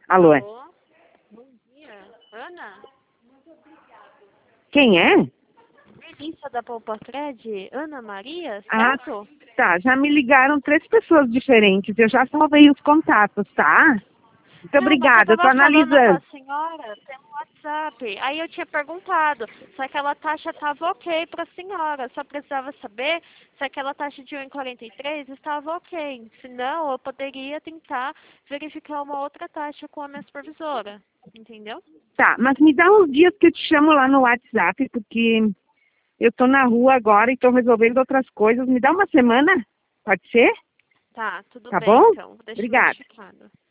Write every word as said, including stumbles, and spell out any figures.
Alô? Alô? Bom dia. Ana? Quem é? Melissa da Polpatred? Ana Maria, Ah, certo? tá. Já me ligaram três pessoas diferentes. Eu já salvei os contatos, tá? Muito Não, mas eu obrigada. Eu tô tava falando com a analisando. senhora pelo WhatsApp. Aí eu tinha perguntado se aquela taxa estava ok para a senhora. Só precisava saber se aquela taxa de um e quarenta e três estava ok. Senão, eu poderia tentar verificar uma outra taxa com a minha supervisora. Entendeu? Tá, mas me dá uns dias que eu te chamo lá no WhatsApp, porque eu tô na rua agora e tô resolvendo outras coisas. Me dá uma semana? Pode ser? Tá, tudo Tá bem bom? então. Deixa Obrigada. notificado.